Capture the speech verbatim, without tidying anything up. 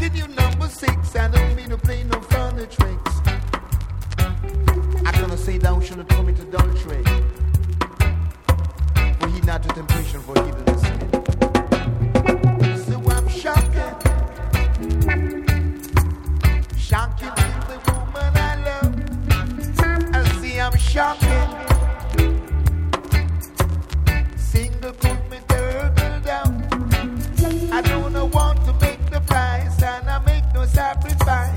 asking you number six. I don't mean to play no funny tricks. I cannot say thou shouldn't commit adultery. For he not a temptation for hidden sin. So I'm shocking. Shocking to the woman I love. I see I'm shocking. Single put me turtle down. I don't want to make the price and I make no sacrifice.